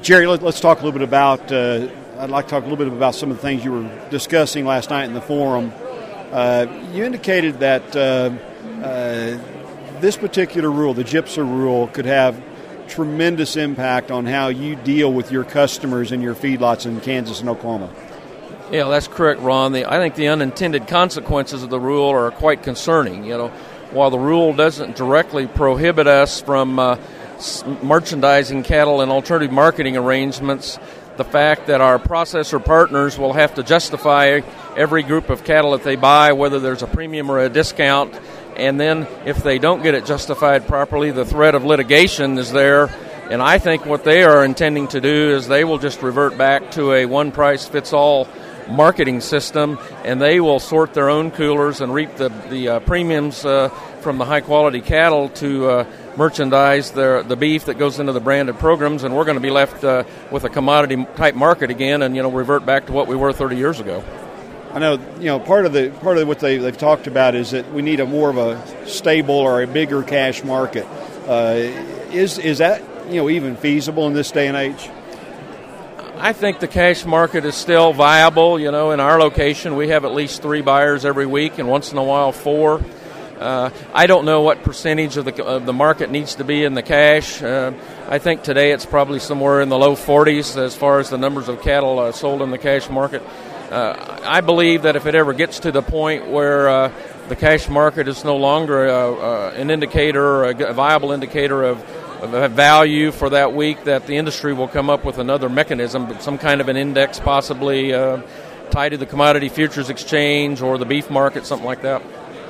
Jerry, let's talk a little bit about. I'd like to talk a little bit about some of the things you were discussing last night in the forum. You indicated that this particular rule, the GIPSA rule, could have tremendous impact on how you deal with your customers and your feedlots in Kansas and Oklahoma. Yeah, that's correct, Ron. I think the unintended consequences of the rule are quite concerning. While the rule doesn't directly prohibit us from merchandising cattle and alternative marketing arrangements, the fact that our processor partners will have to justify every group of cattle that they buy, whether there's a premium or a discount, and then if they don't get it justified properly, the threat of litigation is there. And I think what they are intending to do is they will just revert back to a one-price-fits-all marketing system, and they will sort their own coolers and reap the premiums from the high-quality cattle to merchandise the beef that goes into the branded programs, and we're going to be left with a commodity-type market again and, revert back to what we were 30 years ago. I know, part of what they've talked about is that we need a more of a stable or a bigger cash market. Is that, even feasible in this day and age? I think the cash market is still viable. In our location, we have at least 3 buyers every week, and once in a while 4. I don't know what percentage of the market needs to be in the cash. I think today it's probably somewhere in the low 40s as far as the numbers of cattle sold in the cash market. I believe that if it ever gets to the point where the cash market is no longer an indicator, a viable indicator of value for that week, that the industry will come up with another mechanism, some kind of an index possibly tied to the commodity futures exchange or the beef market, something like that.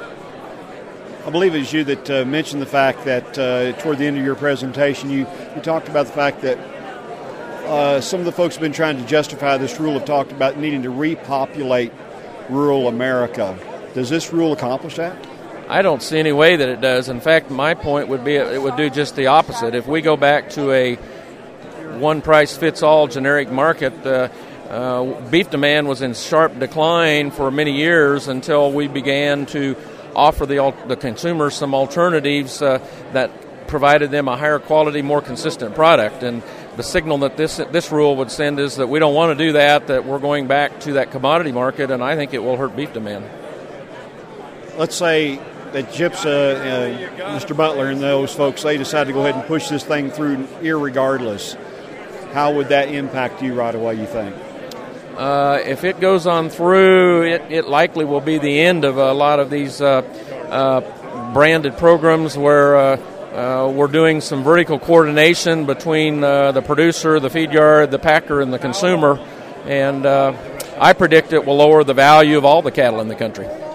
I believe it was you that mentioned the fact that toward the end of your presentation, you talked about the fact that some of the folks who have been trying to justify this rule have talked about needing to repopulate rural America. Does this rule accomplish that? I don't see any way that it does. In fact, my point would be it would do just the opposite. If we go back to a one-price-fits-all generic market, beef demand was in sharp decline for many years until we began to offer the consumers some alternatives that provided them a higher quality, more consistent product. And the signal that this rule would send is that we don't want to do that we're going back to that commodity market, and I think it will hurt beef demand. Let's say that GIPSA, Mr. Butler and those folks, they decide to go ahead and push this thing through irregardless. How would that impact you right away, you think? If it goes on through, it likely will be the end of a lot of these branded programs where we're doing some vertical coordination between the producer, the feed yard, the packer, and the consumer. And I predict it will lower the value of all the cattle in the country.